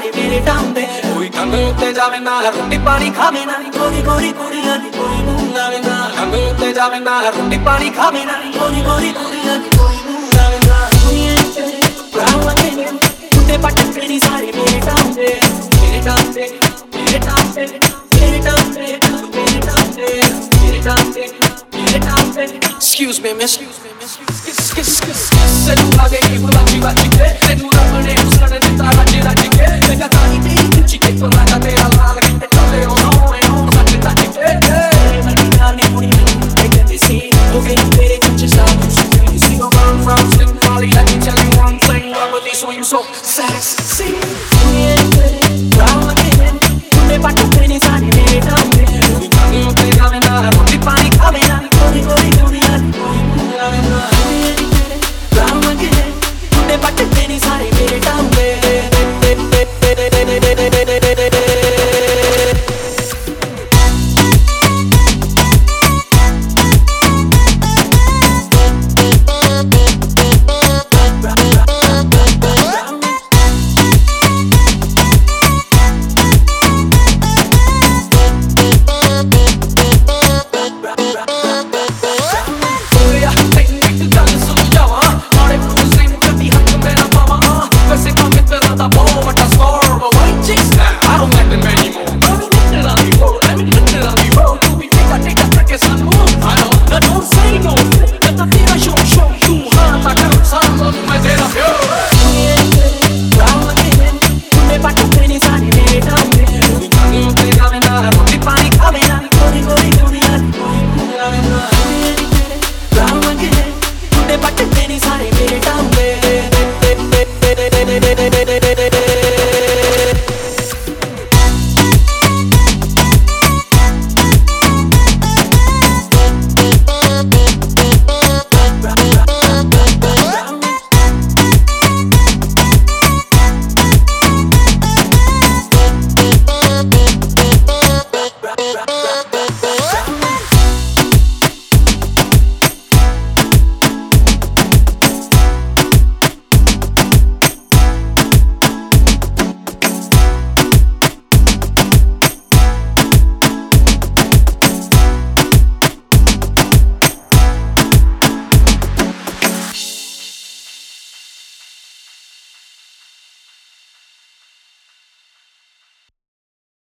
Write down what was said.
ਸਾਰੇ ਮੇਰੇ ਟਾਉਂਦੇ ਕੋਈ ਟੰਗ ਉੱਤੇ ਜਾਵੇ ਨਾ ਰੋਟੀ ਪਾਣੀ ਖਾਵੇ ਨਾ ਗੋਰੀ ਗੋਰੀ ਕੁੜੀਆਂ ਦੀ ਕੋਈ ਮੂੰਹ ਲਾਵੇ ਨਾ ਟੰਗ ਉੱਤੇ ਜਾਵੇ ਨਾ ਰੋਟੀ ਪਾਣੀ ਖਾਵੇ ਨਾ ਗੋਰੀ ਗੋਰੀ ਕੁੜੀਆਂ ਦੀ ਕੋਈ ਮੂੰਹ ਲਾਵੇ ਨਾ ਦੁਨੀਆ ਤੇ ਬਰਾਵਾ ਕੇ ਉੱਤੇ ਪੱਟੇ ਨਹੀਂ ਸਾਰੇ ਮੇਰੇ ਟਾਉਂਦੇ ਮੇਰੇ ਟਾਉਂਦੇ ਮੇਰੇ ਟਾਉਂਦੇ ਮੇਰੇ ਟਾਉਂਦੇ ਮੇਰੇ ਟਾਉਂਦੇ ਮੇਰੇ ਟਾਉਂਦੇ ਮੇਰੇ ਟਾਉਂਦੇ excuse me miss se tu la vedi con la città e tu la mani usano di taraggi da che le catani ti ci che con la catena la che te tole o no e non sa che ta che ma di anni pure e che ti si o che tu vedi che ci sta su si go from from Slim Valley let me tell you one thing wrong with this swing so sex